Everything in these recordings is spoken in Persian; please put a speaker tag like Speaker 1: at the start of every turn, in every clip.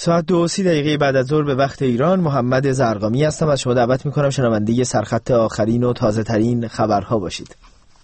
Speaker 1: ساعت 2:30 بعد از ظهر به وقت ایران. محمد زرقامی هستم. از شما دعوت میکنم شنونده سرخط آخرین و تازه ترین خبرها باشید.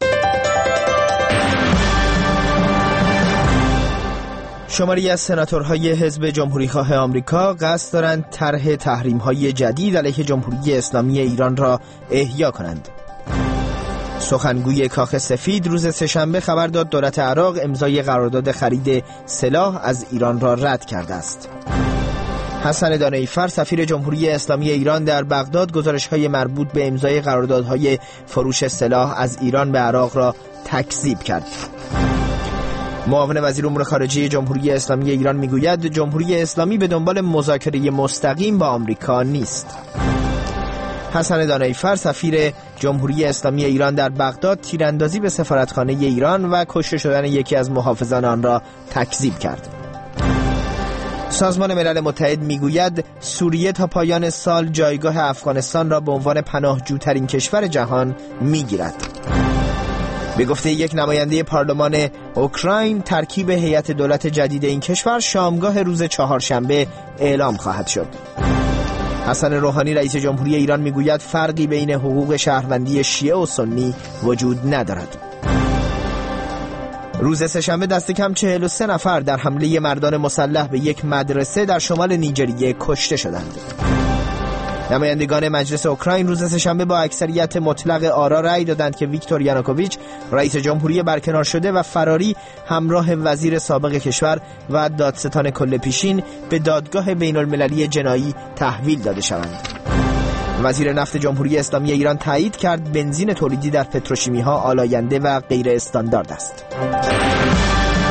Speaker 1: شماری از سناتورهای حزب جمهوریخواه آمریکا قصد دارند طرح تحریم‌های جدید علیه جمهوری اسلامی ایران را احیا کنند. سخنگوی کاخ سفید روز سه‌شنبه خبر داد دولت عراق امضای قرارداد خرید سلاح از ایران را رد کرده است. حسن دانایفر سفیر جمهوری اسلامی ایران در بغداد گزارش‌های مربوط به امضای قراردادهای فروش سلاح از ایران به عراق را تکذیب کرد. معاون وزیر امور خارجه جمهوری اسلامی ایران میگوید جمهوری اسلامی به دنبال مذاکره مستقیم با آمریکا نیست. حسن دانایفر سفیر جمهوری اسلامی ایران در بغداد تیراندازی به سفارتخانه ایران و کشته شدن یکی از محافظان آن را تکذیب کرد. سازمان ملل متحد میگوید سوریه تا پایان سال جایگاه افغانستان را به عنوان پناهجوترین کشور جهان میگیرد. به گفته یک نماینده پارلمان اوکراین ترکیب هیئت دولت جدید این کشور شامگاه روز چهارشنبه اعلام خواهد شد. حسن روحانی رئیس جمهوری ایران میگوید فرقی بین حقوق شهروندی شیعه و سنی وجود ندارد. روز سه‌شنبه دست کم 43 نفر در حمله مردان مسلح به یک مدرسه در شمال نیجریه کشته شدند. نمایندگان مجلس اوکراین روز سه‌شنبه با اکثریت مطلق آرا رأی دادند که ویکتور یانوکوویچ رئیس جمهوری برکنار شده و فراری همراه وزیر سابق کشور و دادستان کل پیشین به دادگاه بین المللی جنایی تحویل داده شوند. وزیر نفت جمهوری اسلامی ایران تایید کرد بنزین تولیدی در پتروشیمی‌ها آلاینده و غیر استاندارد است.